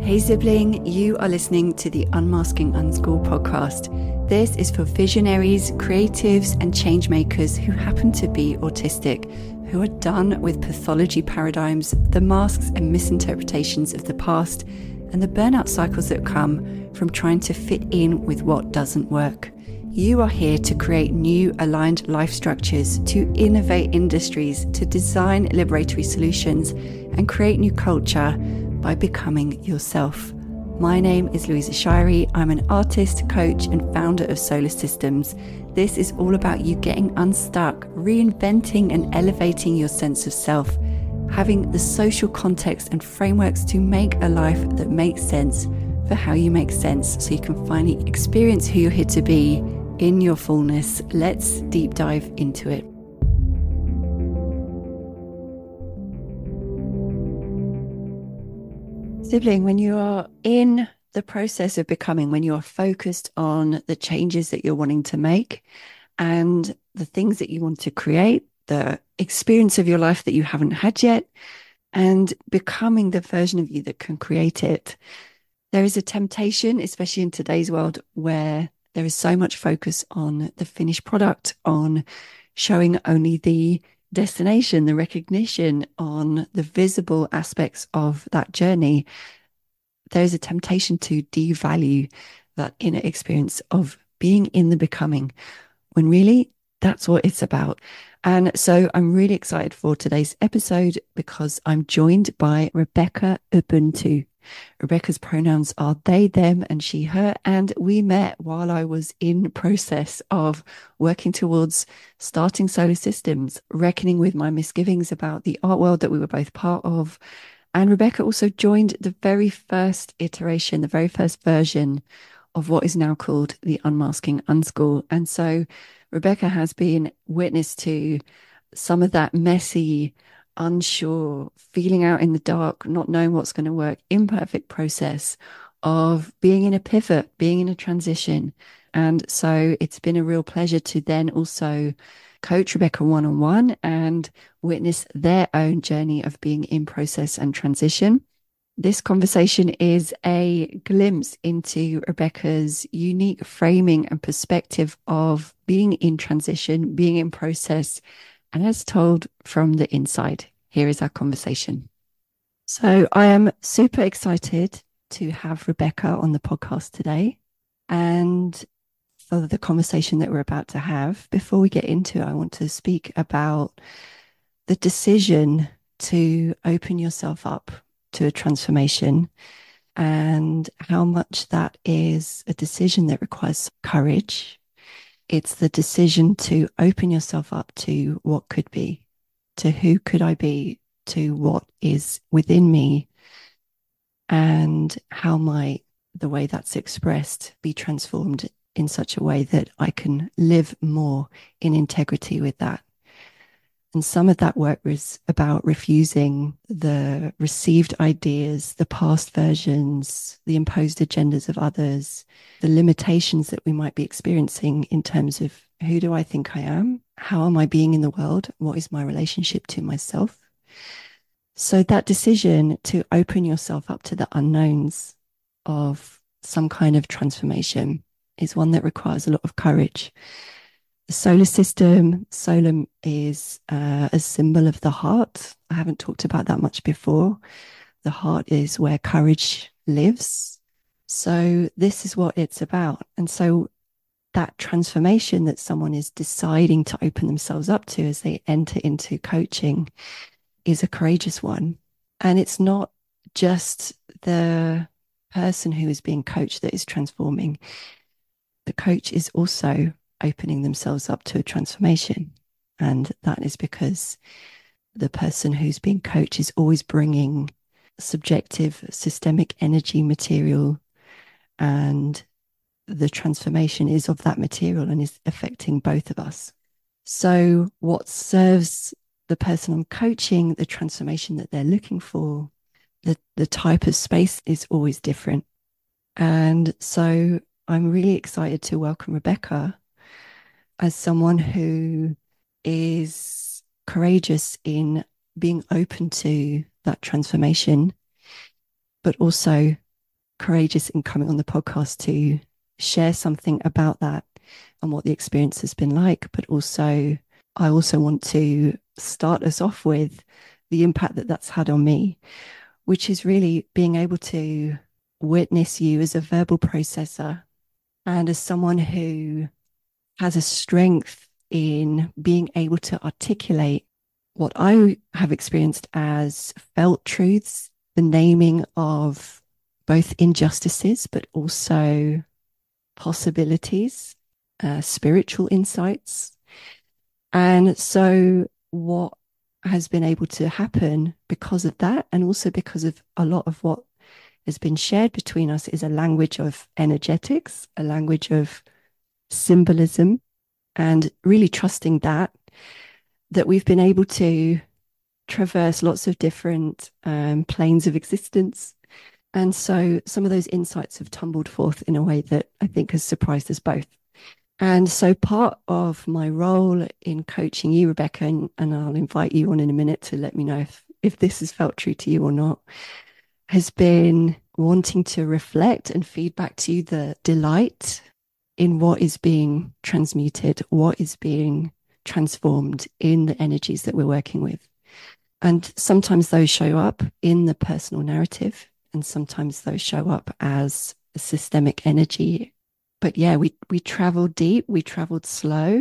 Hey sibling, you are listening to the Unmasking Unschool podcast. This is for visionaries, creatives, and change makers who happen to be autistic, who are done with pathology paradigms, the masks and misinterpretations of the past, and the burnout cycles that come from trying to fit in with what doesn't work. You are here to create new aligned life structures, to innovate industries, to design liberatory solutions, and create new culture by becoming yourself. My name is Louisa Shirey. I'm an artist, coach, and founder of Solar Systems. This is all about you getting unstuck, reinventing and elevating your sense of self, having the social context and frameworks to make a life that makes sense for how you make sense, so you can finally experience who you're here to be in your fullness. Let's deep dive into it. Sibling, when you are in the process of becoming, when you are focused on the changes that you're wanting to make and the things that you want to create, the experience of your life that you haven't had yet, and becoming the version of you that can create it, there is a temptation, especially in today's world, where there is so much focus on the finished product, on showing only the destination, the recognition, on the visible aspects of that journey. There's a temptation to devalue that inner experience of being in the becoming, when really that's what it's about. And so I'm really excited for today's episode because I'm joined by Rebecca Ubuntu. Rebecca's pronouns are they, them, and she, her, and we met while I was in process of working towards starting Solar Systems, reckoning with my misgivings about the art world that we were both part of. And Rebecca also joined the very first iteration, the very first version of what is now called the Unmasking Unschool. And so Rebecca has been witness to some of that messy, unsure, feeling out in the dark, not knowing what's going to work, imperfect process of being in a pivot, being in a transition. And so it's been a real pleasure to then also coach Rebecca one-on-one and witness their own journey of being in process and transition. This conversation is a glimpse into Rebecca's unique framing and perspective of being in transition, being in process, and as told from the inside. Here is our conversation. So I am super excited to have Rebecca on the podcast today and for the conversation that we're about to have. Before we get into it, I want to speak about the decision to open yourself up to a transformation and how much that is a decision that requires courage. It's the decision to open yourself up to what could be, to who could I be, to what is within me, and how might the way that's expressed be transformed in such a way that I can live more in integrity with that. And some of that work was about refusing the received ideas, the past versions, the imposed agendas of others, the limitations that we might be experiencing in terms of who do I think I am? How am I being in the world? What is my relationship to myself? So that decision to open yourself up to the unknowns of some kind of transformation is one that requires a lot of courage. The solar system, solar is a symbol of the heart. I haven't talked about that much before. The heart is where courage lives. So this is what it's about. And so that transformation that someone is deciding to open themselves up to as they enter into coaching is a courageous one. And it's not just the person who is being coached that is transforming. The coach is also opening themselves up to a transformation. And that is because the person who's being coached is always bringing subjective, systemic energy material, and the transformation is of that material and is affecting both of us. So what serves the person I'm coaching, the transformation that they're looking for, the type of space is always different. And so I'm really excited to welcome Rebecca as someone who is courageous in being open to that transformation, but also courageous in coming on the podcast to share something about that and what the experience has been like. But also, I also want to start us off with the impact that that's had on me, which is really being able to witness you as a verbal processor and as someone who has a strength in being able to articulate what I have experienced as felt truths, the naming of both injustices, but also possibilities, spiritual insights. And so, what has been able to happen because of that, and also because of a lot of what has been shared between us, is a language of energetics, a language of symbolism, and really trusting that we've been able to traverse lots of different planes of existence. And so some of those insights have tumbled forth in a way that I think has surprised us both. And so part of my role in coaching you, Rebecca, and I'll invite you on in a minute to let me know if this has felt true to you or not, has been wanting to reflect and feed back to you the delight in what is being transmuted, what is being transformed in the energies that we're working with. And sometimes those show up in the personal narrative, and sometimes those show up as a systemic energy. But yeah, we traveled deep, we traveled slow.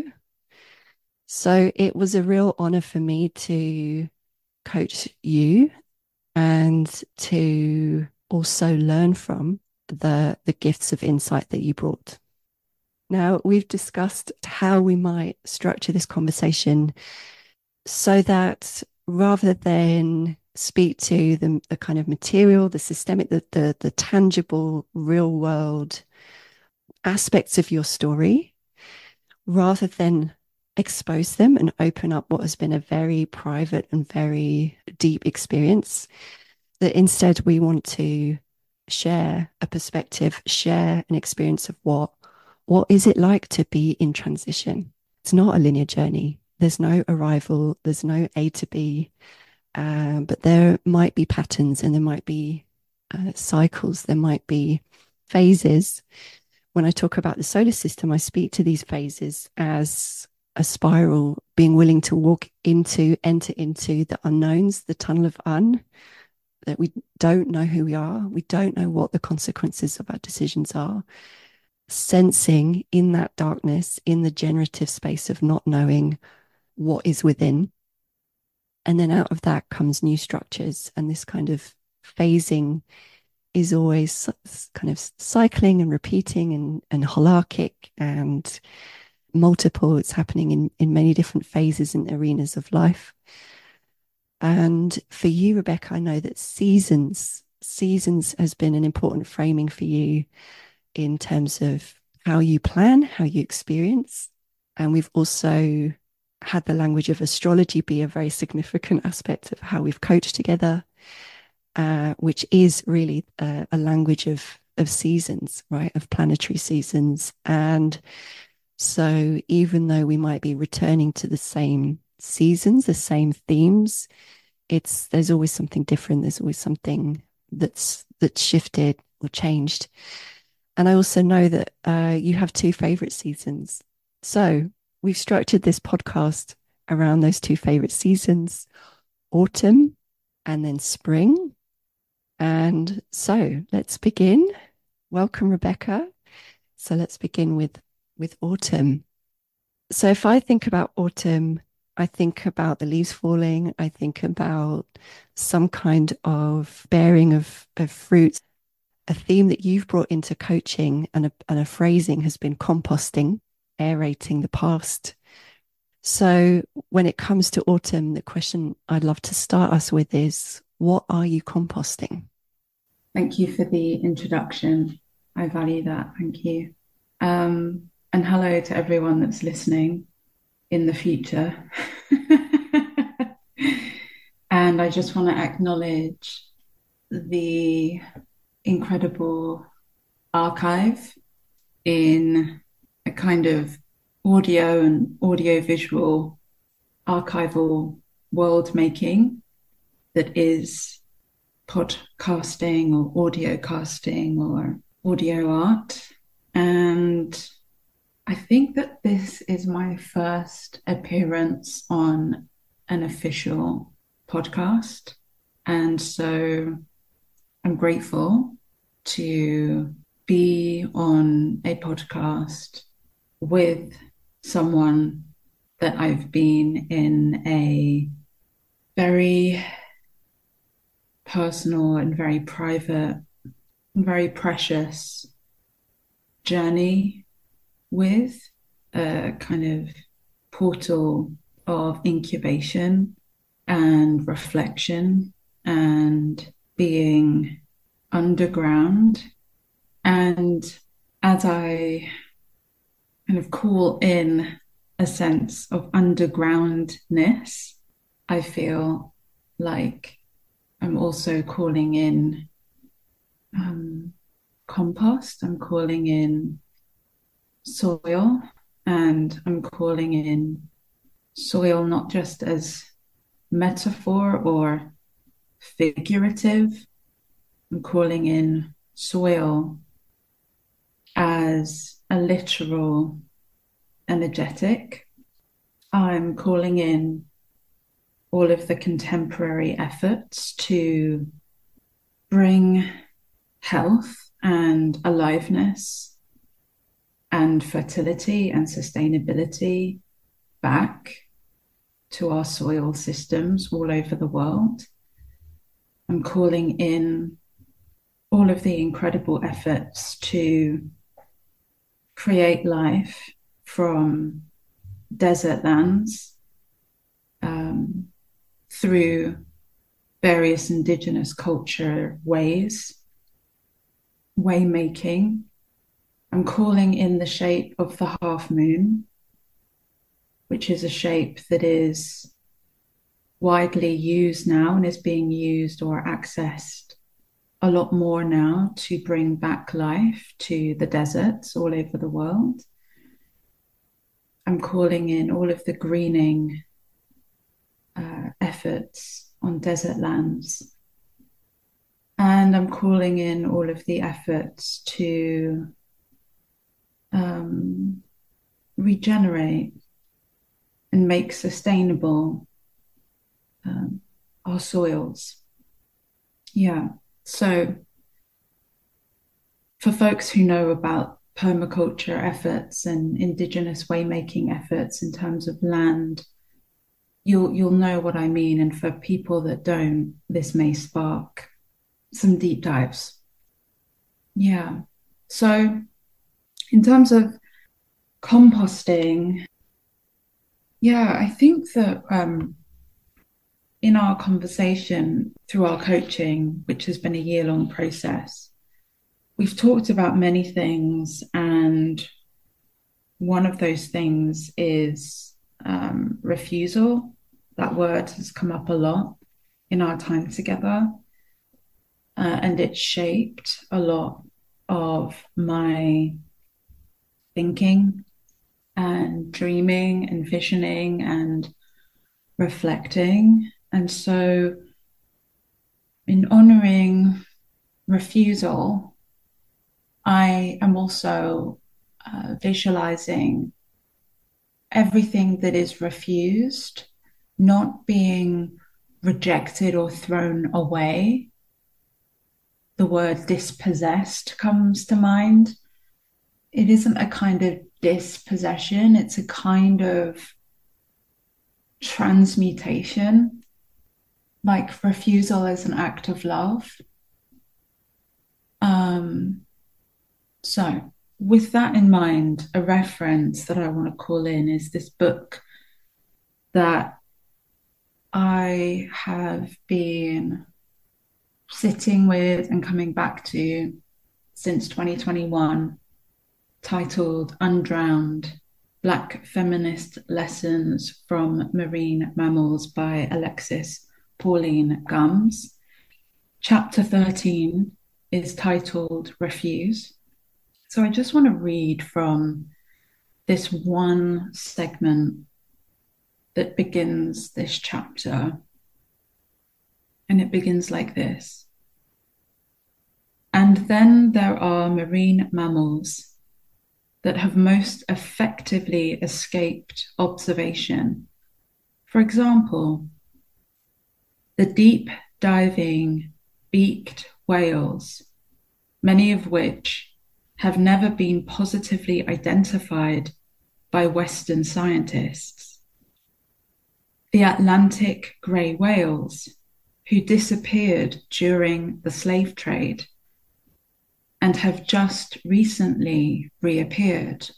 So it was a real honor for me to coach you and to also learn from the gifts of insight that you brought. Now, we've discussed how we might structure this conversation so that rather than speak to the kind of material, the systemic, the tangible, real world aspects of your story, rather than expose them and open up what has been a very private and very deep experience, that instead we want to share a perspective, share an experience of what is it like to be in transition. It's not a linear journey. There's no arrival, there's no A to B, but there might be patterns and there might be cycles, there might be phases. When I talk about the solar system, I speak to these phases as a spiral, being willing to enter into the unknowns, the tunnel of that we don't know who we are. We don't know what the consequences of our decisions are. Sensing in that darkness, in the generative space of not knowing what is within. And then out of that comes new structures. And this kind of phasing is always kind of cycling and repeating and holarchic and multiple. It's happening in many different phases and arenas of life. And for you, Rebecca, I know that seasons has been an important framing for you in terms of how you plan, how you experience. And we've also had the language of astrology be a very significant aspect of how we've coached together, which is really a language of seasons, right? Of planetary seasons. And so even though we might be returning to the same seasons, the same themes, there's always something different. There's always something that's shifted or changed. And I also know that you have two favorite seasons. So we've structured this podcast around those two favorite seasons, autumn and then spring. And so let's begin. Welcome, Rebecca. So let's begin with autumn. So if I think about autumn, I think about the leaves falling. I think about some kind of bearing of fruits. A theme that you've brought into coaching and a phrasing has been composting, aerating the past. So when it comes to autumn, the question I'd love to start us with is, what are you composting? Thank you for the introduction. I value that. Thank you. And hello to everyone that's listening in the future. And I just want to acknowledge the incredible archive in a kind of audio and audio-visual archival world making that is podcasting or audio casting or audio art. And I think that this is my first appearance on an official podcast. And so I'm grateful to be on a podcast with someone that I've been in a very personal and very private and very precious journey with, a kind of portal of incubation and reflection and being underground. And as I kind of call in a sense of undergroundness, I feel like I'm also calling in compost, I'm calling in soil, and I'm calling in soil not just as metaphor or figurative, I'm calling in soil as a literal energetic. I'm calling in all of the contemporary efforts to bring health and aliveness and fertility and sustainability back to our soil systems all over the world. I'm calling in all of the incredible efforts to create life from desert lands through various indigenous culture ways, way making. I'm calling in the shape of the half moon, which is a shape that is widely used now and is being used or accessed a lot more now to bring back life to the deserts all over the world. I'm calling in all of the greening efforts on desert lands. And I'm calling in all of the efforts to regenerate and make sustainable our soils. Yeah. So for folks who know about permaculture efforts and indigenous waymaking efforts in terms of land, you'll know what I mean. And for people that don't, this may spark some deep dives. Yeah. So in terms of composting, yeah, I think that in our conversation through our coaching, which has been a year-long process, we've talked about many things, and one of those things is refusal. That word has come up a lot in our time together, and it shaped a lot of my thinking and dreaming and visioning and reflecting. And so, in honoring refusal, I am also visualizing everything that is refused not being rejected or thrown away. The word dispossessed comes to mind. It isn't a kind of dispossession, it's a kind of transmutation, like refusal is an act of love. So, with that in mind, a reference that I want to call in is this book that I have been sitting with and coming back to since 2021, titled Undrowned: Black Feminist Lessons from Marine Mammals by Alexis Pauline Gumbs. Chapter 13 is titled Refuse. So I just want to read from this one segment that begins this chapter. And it begins like this. And then there are marine mammals that have most effectively escaped observation. For example, the deep diving beaked whales, many of which have never been positively identified by Western scientists. The Atlantic grey whales, who disappeared during the slave trade and have just recently reappeared.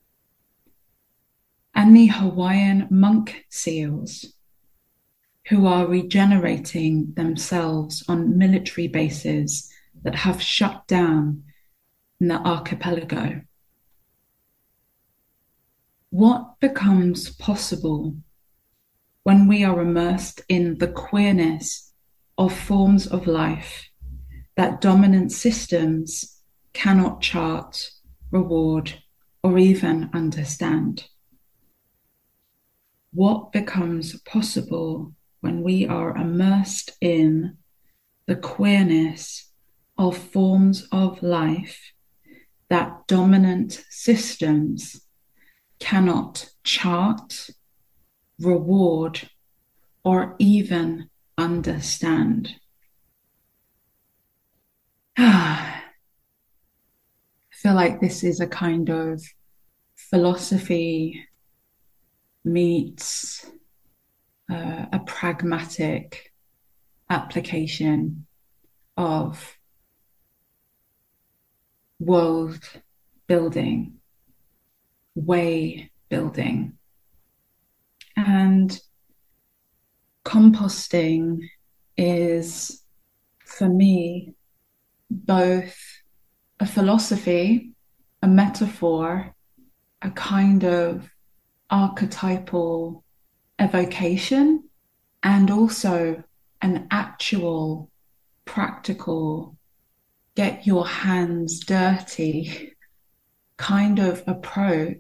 And the Hawaiian monk seals, who are regenerating themselves on military bases that have shut down in the archipelago. What becomes possible when we are immersed in the queerness of forms of life that dominant systems cannot chart, reward, or even understand? What becomes possible when we are immersed in the queerness of forms of life that dominant systems cannot chart, reward, or even understand? I feel like this is a kind of philosophy meets a pragmatic application of world building, way building. And composting is, for me, both a philosophy, a metaphor, a kind of archetypal evocation, and also an actual practical get your hands dirty kind of approach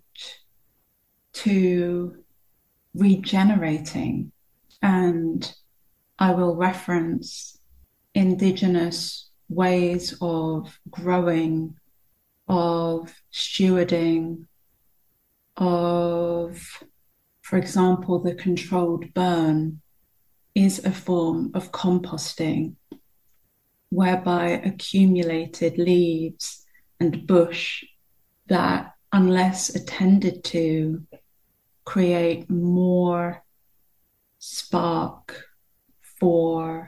to regenerating. And I will reference Indigenous ways of growing, of stewarding, of, for example, the controlled burn is a form of composting whereby accumulated leaves and bush that, unless attended to, create more spark for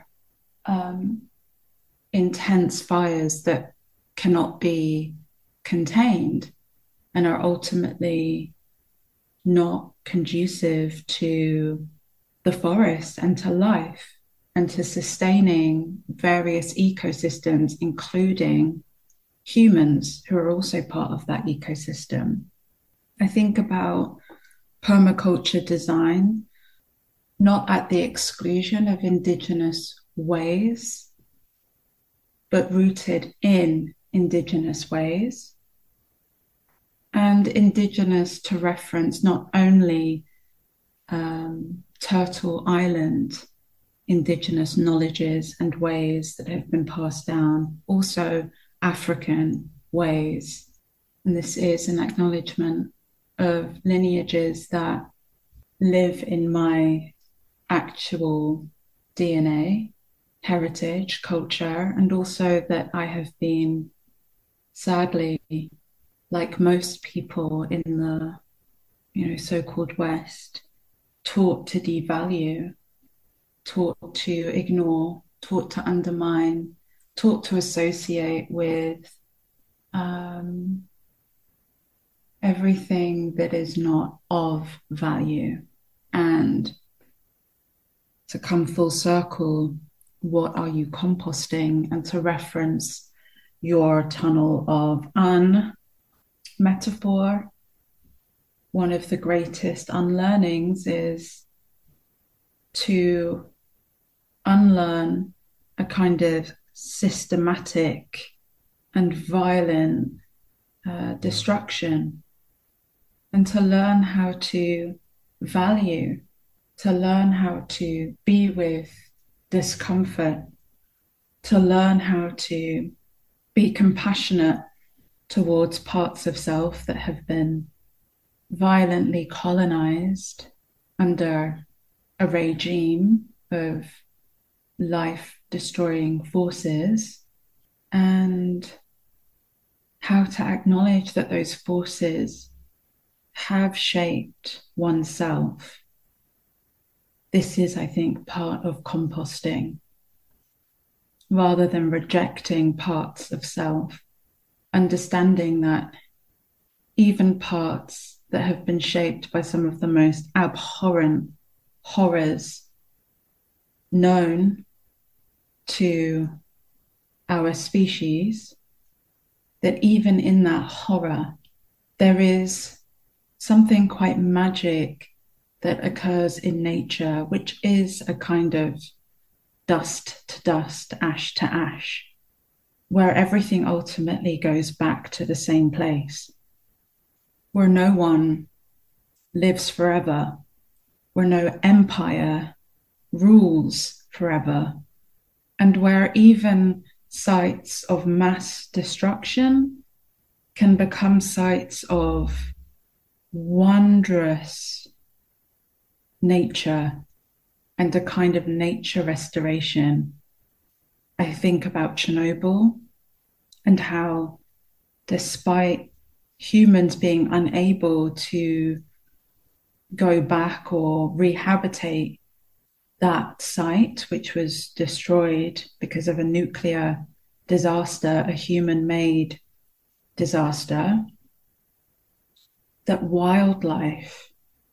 intense fires that cannot be contained and are ultimately not conducive to the forest and to life and to sustaining various ecosystems, including humans who are also part of that ecosystem. I think about permaculture design, not at the exclusion of Indigenous ways, but rooted in Indigenous ways. And Indigenous to reference not only Turtle Island Indigenous knowledges and ways that have been passed down, also African ways. And this is an acknowledgement of lineages that live in my actual DNA, heritage, culture, and also that I have been, sadly, like most people in the so-called West, taught to devalue, taught to ignore, taught to undermine, taught to associate with everything that is not of value. And to come full circle, what are you composting? And to reference your tunnel of metaphor, one of the greatest unlearnings is to unlearn a kind of systematic and violent destruction, and to learn how to value, to learn how to be with discomfort, to learn how to be compassionate towards parts of self that have been violently colonized under a regime of life destroying forces, and how to acknowledge that those forces have shaped oneself. This is, I think, part of composting. Rather than rejecting parts of self, understanding that even parts that have been shaped by some of the most abhorrent horrors known to our species, that even in that horror, there is something quite magic that occurs in nature, which is a kind of dust to dust, ash to ash, where everything ultimately goes back to the same place, where no one lives forever, where no empire rules forever, and where even sites of mass destruction can become sites of wondrous nature and a kind of nature restoration. I think about Chernobyl and how, despite humans being unable to go back or rehabilitate that site, which was destroyed because of a nuclear disaster, a human made disaster, that wildlife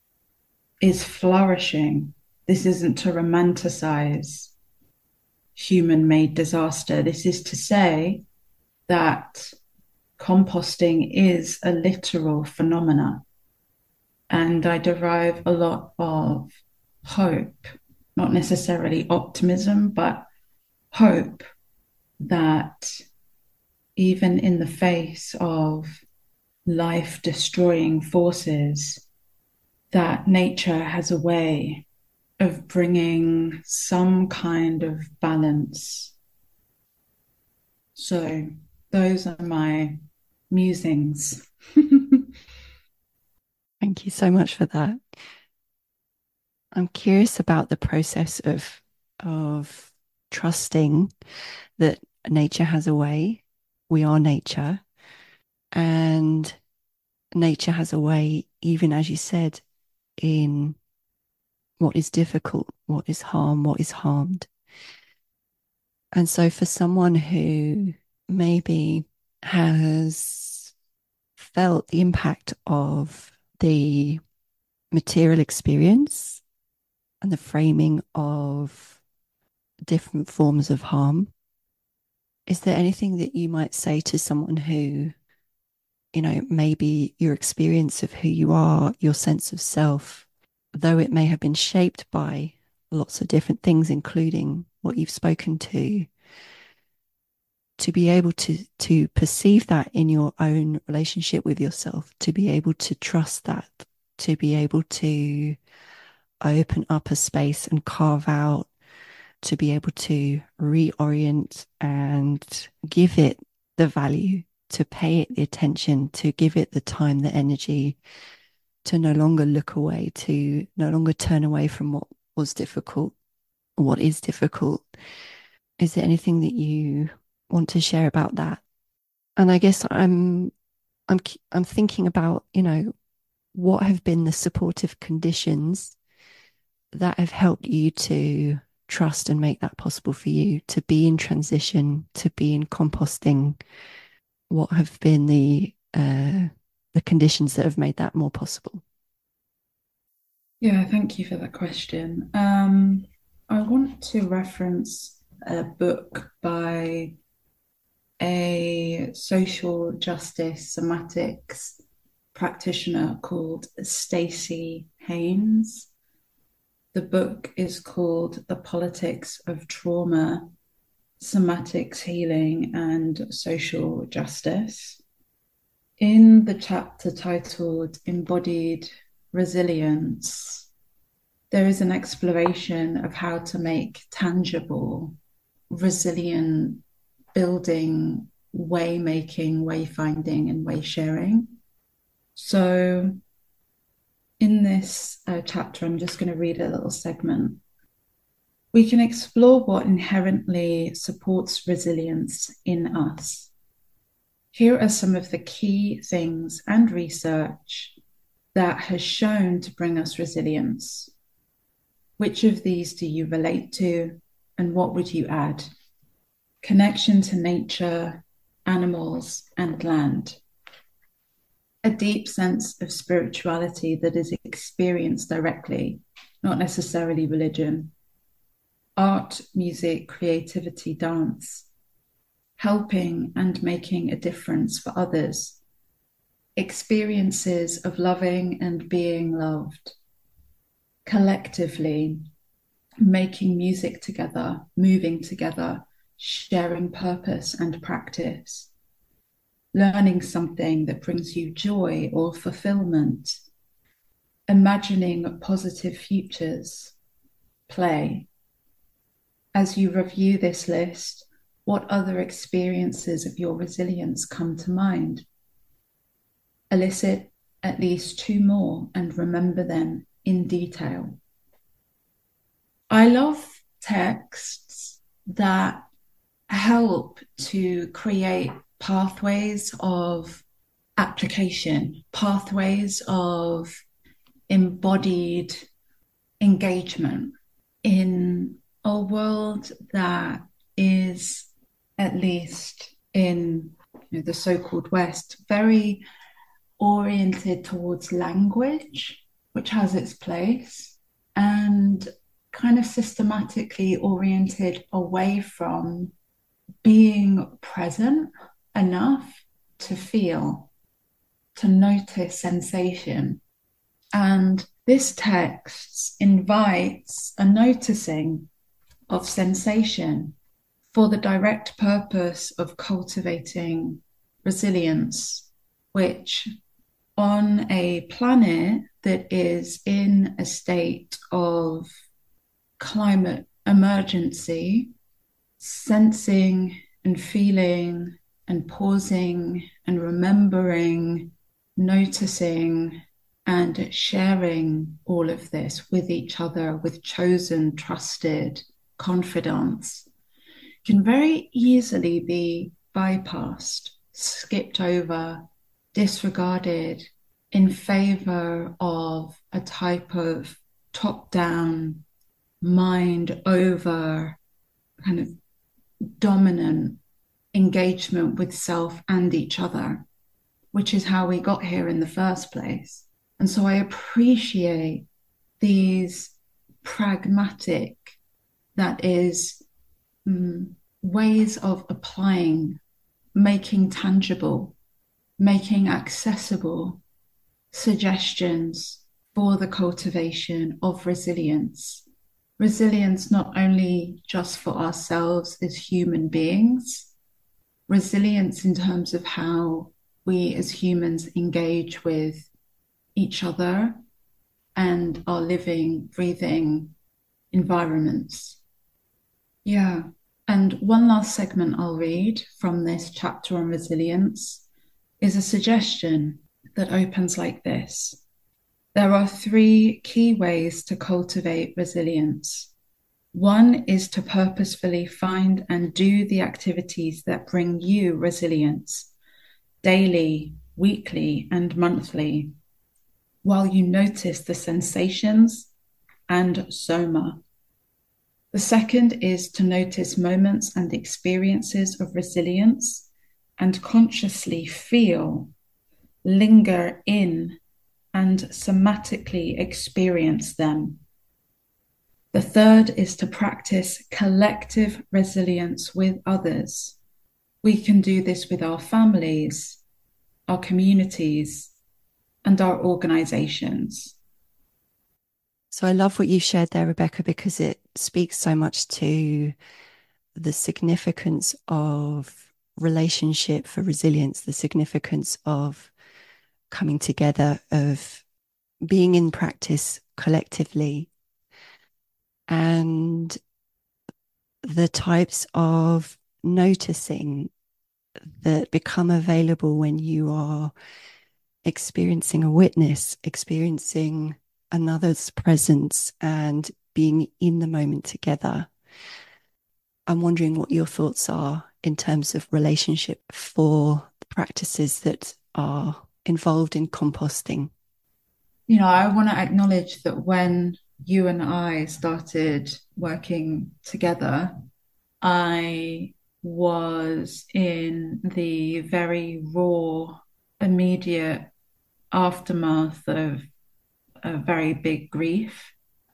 is flourishing. This isn't to romanticize human made disaster. This is to say that composting is a literal phenomena. And I derive a lot of hope, not necessarily optimism, but hope that even in the face of life destroying forces, that nature has a way of bringing some kind of balance. So those are my musings. Thank you so much for that. I'm curious about the process of trusting that nature has a way. We are nature, and nature has a way, even as you said, in what is difficult, what is harm, what is harmed. And so for someone who maybe has felt the impact of the material experience and the framing of different forms of harm, is there anything that you might say to someone who, maybe your experience of who you are, your sense of self, though it may have been shaped by lots of different things, including what you've spoken to be able to perceive that in your own relationship with yourself, to be able to trust that, to be able to open up a space and carve out, to be able to reorient and give it the value, to pay it the attention, to give it the time, the energy, to no longer look away, to no longer turn away from what was difficult, what is difficult. Is there anything that you want to share about that? And I guess I'm I'm thinking about, what have been the supportive conditions that have helped you to trust and make that possible for you to be in transition, to be in composting. What have been the conditions that have made that more possible? Yeah, thank you for that question. I want to reference a book by a social justice somatics practitioner called Stacey Haynes. The book is called The Politics of Trauma, Somatics Healing, and Social Justice. In the chapter titled Embodied Resilience, there is an exploration of how to make tangible, resilient building way making, way finding, and way sharing. So, in this chapter, I'm just going to read a little segment. We can explore what inherently supports resilience in us. Here are some of the key things and research that has shown to bring us resilience. Which of these do you relate to, and what would you add? Connection to nature, animals, and land. A deep sense of spirituality that is experienced directly, not necessarily religion. Art, music, creativity, dance. Helping and making a difference for others. Experiences of loving and being loved. Collectively, making music together, moving together, sharing purpose and practice, learning something that brings you joy or fulfillment, imagining positive futures, play. As you review this list, what other experiences of your resilience come to mind? Elicit at least 2 more and remember them in detail. I love texts that help to create pathways of application, pathways of embodied engagement in a world that is, at least in the so-called West, very oriented towards language, which has its place, and kind of systematically oriented away from being present enough to feel, to notice sensation. And this text invites a noticing of sensation for the direct purpose of cultivating resilience, which on a planet that is in a state of climate emergency, sensing and feeling and pausing and remembering, noticing and sharing all of this with each other, with chosen, trusted confidants, can very easily be bypassed, skipped over, disregarded in favor of a type of top-down, mind over kind of dominant engagement with self and each other, which is how we got here in the first place. And so I appreciate these pragmatic, that is, ways of applying, making tangible, making accessible suggestions for the cultivation of resilience. Resilience not only just for ourselves as human beings, resilience in terms of how we as humans engage with each other and our living, breathing environments. Yeah. And one last segment I'll read from this chapter on resilience is a suggestion that opens like this. There are 3 key ways to cultivate resilience. One is to purposefully find and do the activities that bring you resilience daily, weekly, and monthly, while you notice the sensations and soma. The second is to notice moments and experiences of resilience and consciously feel, linger in, and somatically experience them. The third is to practice collective resilience with others. We can do this with our families, our communities, and our organizations. So I love what you shared there, Rebecca, because it speaks so much to the significance of relationship for resilience, the significance of coming together, of being in practice collectively, and the types of noticing that become available when you are experiencing a witness, experiencing another's presence, and being in the moment together. I'm wondering what your thoughts are in terms of relationship for the practices that are involved in composting. I want to acknowledge that when you and I started working together, I was in the very raw, immediate aftermath of a very big grief,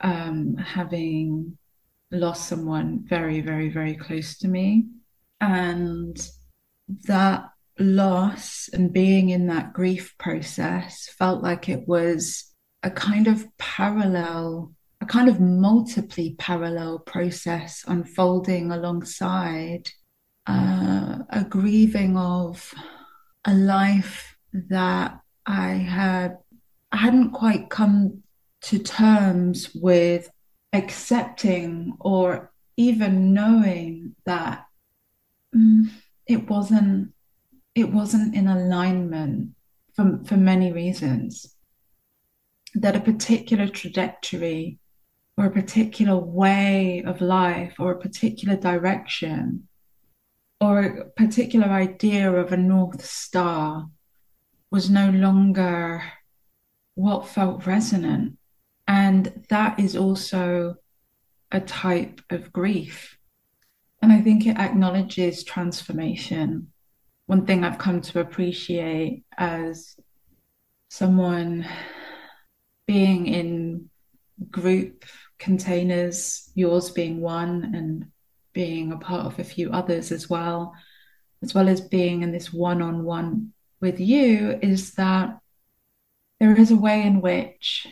having lost someone very, very, very close to me. And that loss and being in that grief process felt like it was a kind of parallel, a kind of multiply parallel process unfolding alongside a grieving of a life that I hadn't quite come to terms with accepting or even knowing that mm, it wasn't it wasn't in alignment for many reasons, that a particular trajectory or a particular way of life or a particular direction or a particular idea of a North Star was no longer what felt resonant. And that is also a type of grief. And I think it acknowledges transformation. One thing I've come to appreciate as someone being in group containers, yours being one, and being a part of a few others as well as being in this one on one with you, is that there is a way in which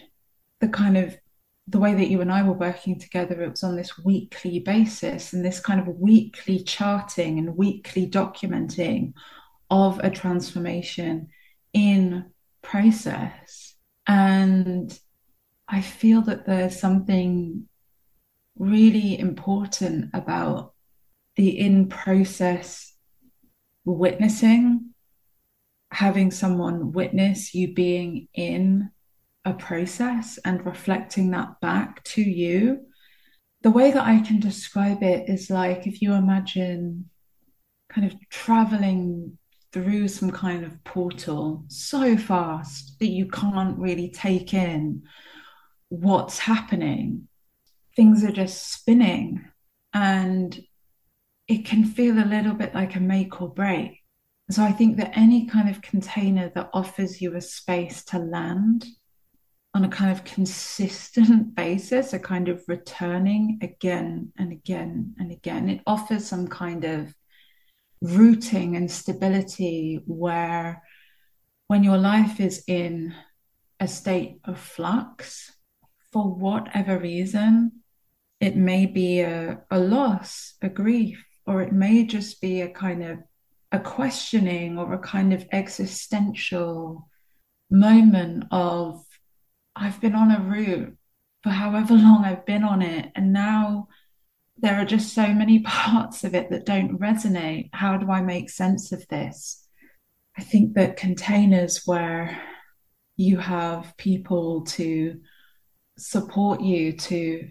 the way that you and I were working together, it was on this weekly basis and this kind of weekly charting and weekly documenting of a transformation in process. And I feel that there's something really important about the in process witnessing, having someone witness you being in a process and reflecting that back to you. The way that I can describe it is like if you imagine kind of traveling through some kind of portal so fast that you can't really take in what's happening. Things are just spinning, and it can feel a little bit like a make or break. So I think that any kind of container that offers you a space to land on a kind of consistent basis, a kind of returning again and again and again, it offers some kind of rooting and stability where when your life is in a state of flux, for whatever reason, it may be a loss, a grief, or it may just be a kind of a questioning or a kind of existential moment of I've been on a route for however long I've been on it, and now there are just so many parts of it that don't resonate. How do I make sense of this? I think that containers where you have people to support you to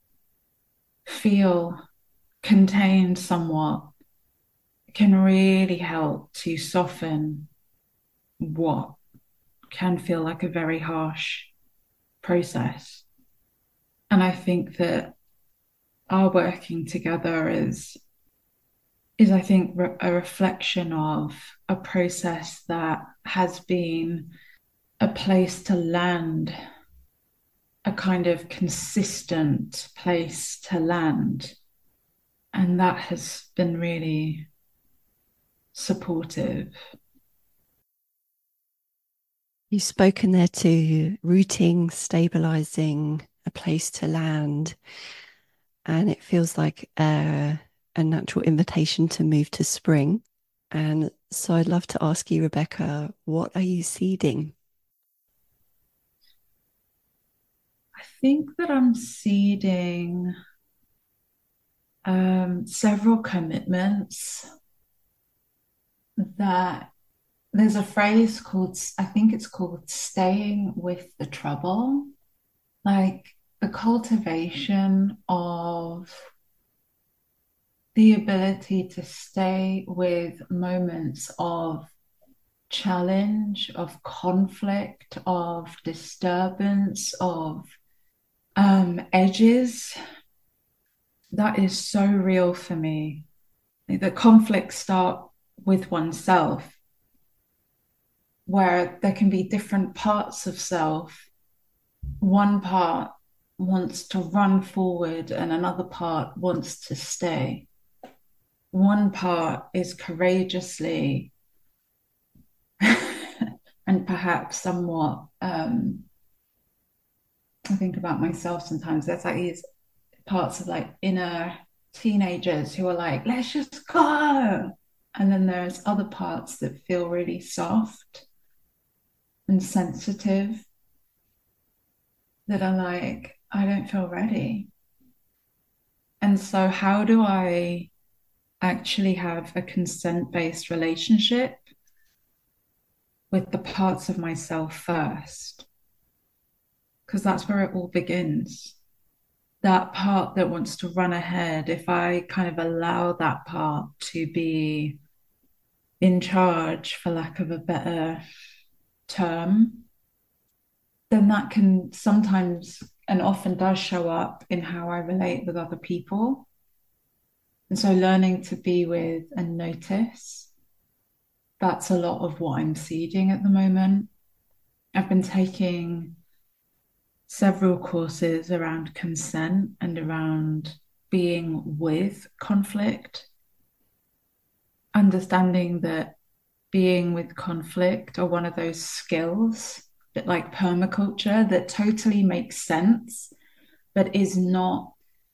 feel contained somewhat can really help to soften what can feel like a very harsh process. And I think that our working together is I think a reflection of a process that has been a place to land, a kind of consistent place to land. And that has been really supportive. You've spoken there to rooting, stabilizing, a place to land, and it feels like a natural invitation to move to spring. And so I'd love to ask you, Rebecca, what are you seeding? I think that I'm seeding several commitments that there's a phrase called, I think it's called staying with the trouble, like the cultivation of the ability to stay with moments of challenge, of conflict, of disturbance, of edges. That is so real for me. The conflicts start with oneself, where there can be different parts of self. One part wants to run forward, and another part wants to stay. One part is courageously and perhaps somewhat I think about myself sometimes. There's like these parts of like inner teenagers who are like, let's just go. And then there's other parts that feel really soft and sensitive that are like, I don't feel ready. And so, how do I actually have a consent based relationship with the parts of myself first? Because that's where it all begins. That part that wants to run ahead, if I kind of allow that part to be in charge, for lack of a better term, then that can sometimes and often does show up in how I relate with other people. And so learning to be with and notice, that's a lot of what I'm seeding at the moment. I've been taking several courses around consent and around being with conflict, understanding that being with conflict are one of those skills, a bit like permaculture, that totally makes sense, but is not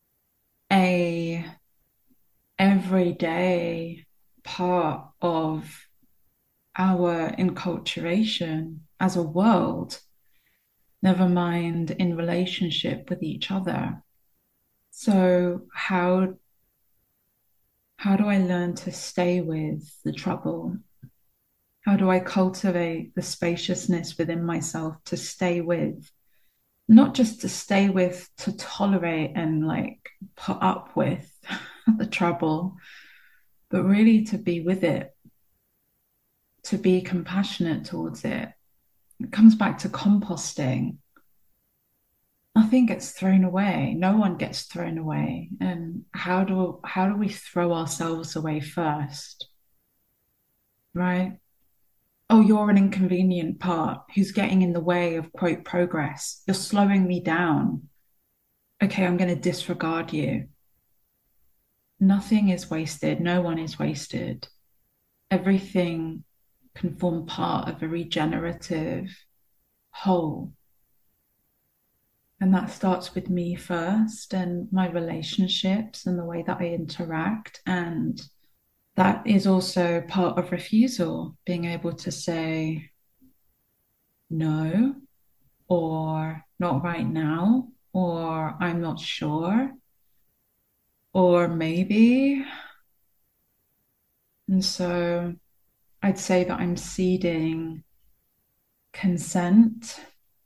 a everyday part of our enculturation as a world, never mind in relationship with each other. So how do I learn to stay with the trouble? How do I cultivate the spaciousness within myself to stay with, not just to stay with, to tolerate and like put up with the trouble, but really to be with it, to be compassionate towards it. It comes back to composting. Nothing gets thrown away. No one gets thrown away. And how do we throw ourselves away first? Right? Oh, you're an inconvenient part who's getting in the way of quote progress. You're slowing me down. Okay, I'm going to disregard you. Nothing is wasted. No one is wasted. Everything can form part of a regenerative whole. And that starts with me first and my relationships and the way that I interact. And that is also part of refusal, being able to say no, or not right now, or I'm not sure, or maybe. And so I'd say that I'm seeding consent.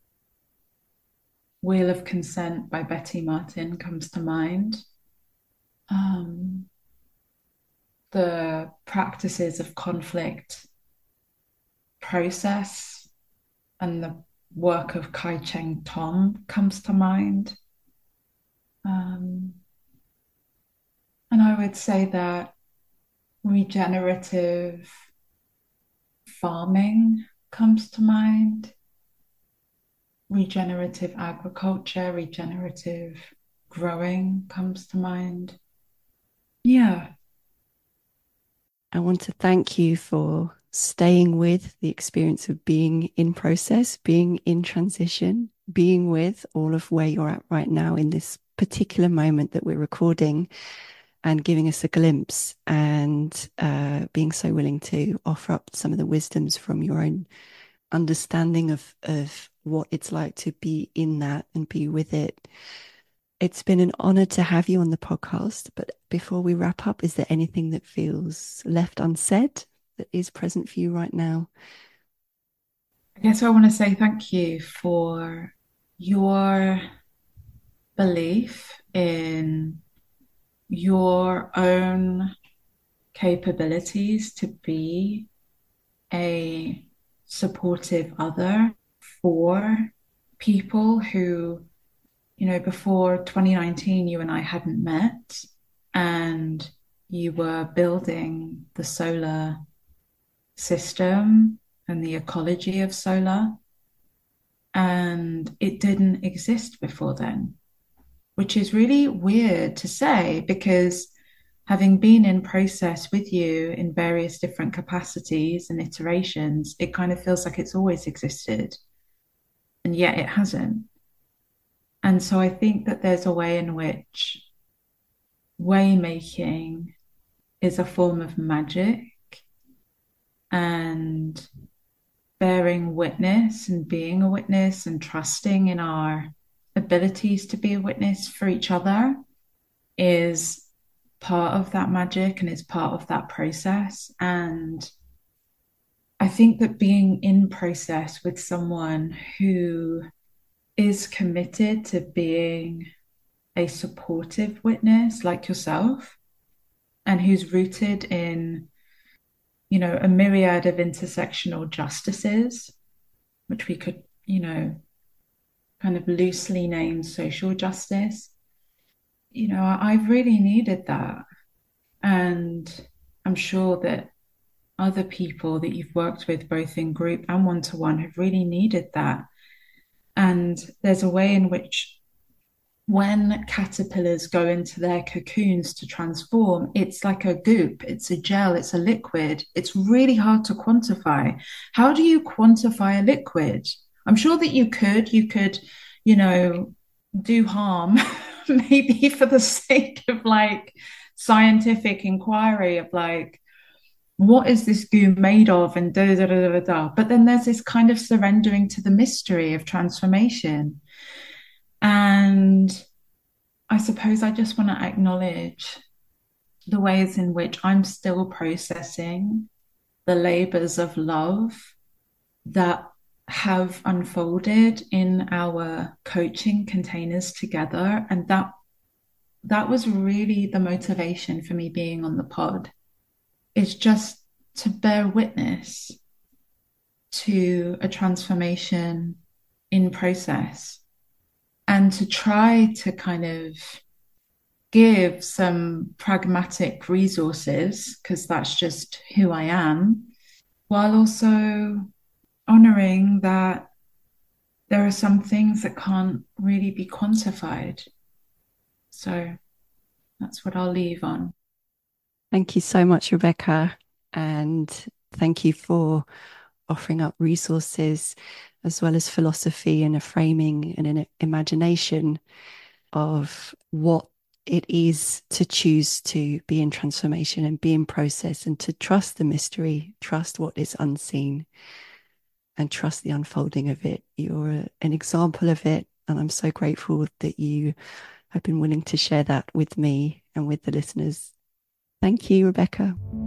Wheel of Consent by Betty Martin comes to mind. Um, the practices of conflict process and the work of Kai Cheng Tom comes to mind. Um, and I would say that regenerative farming comes to mind, regenerative agriculture, regenerative growing comes to mind. Yeah. I want to thank you for staying with the experience of being in process, being in transition, being with all of where you're at right now in this particular moment that we're recording, and giving us a glimpse, and being so willing to offer up some of the wisdoms from your own understanding of what it's like to be in that and be with it. It's been an honor to have you on the podcast. But before we wrap up, is there anything that feels left unsaid? that is present for you right now? I guess I want to say thank you for your belief in your own capabilities to be a supportive other for people who, before 2019, you and I hadn't met, and you were building the solar system and the ecology of solar, and it didn't exist before then, which is really weird to say because having been in process with you in various different capacities and iterations, it kind of feels like it's always existed, and yet it hasn't. And so I think that there's a way in which way making is a form of magic, and bearing witness and being a witness and trusting in our abilities to be a witness for each other is part of that magic and is part of that process. And I think that being in process with someone who is committed to being a supportive witness like yourself and who's rooted in, a myriad of intersectional justices, which we could, kind of loosely name social justice. I've really needed that. And I'm sure that other people that you've worked with, both in group and one to one, have really needed that. And there's a way in which when caterpillars go into their cocoons to transform, it's like a goop, it's a gel, it's a liquid. It's really hard to quantify. How do you quantify a liquid? I'm sure that you could, do harm, maybe for the sake of like scientific inquiry of like, what is this goo made of? And da da da da da. But then there's this kind of surrendering to the mystery of transformation. And I suppose I just want to acknowledge the ways in which I'm still processing the labors of love that have unfolded in our coaching containers together. And that was really the motivation for me being on the pod. It's just to bear witness to a transformation in process and to try to kind of give some pragmatic resources, because that's just who I am, while also honoring that there are some things that can't really be quantified. So that's what I'll leave on. Thank you so much, Rebecca. And thank you for offering up resources as well as philosophy and a framing and an imagination of what it is to choose to be in transformation and be in process and to trust the mystery, trust what is unseen, and trust the unfolding of it. You're an example of it. And I'm so grateful that you have been willing to share that with me and with the listeners. Thank you, Rebecca.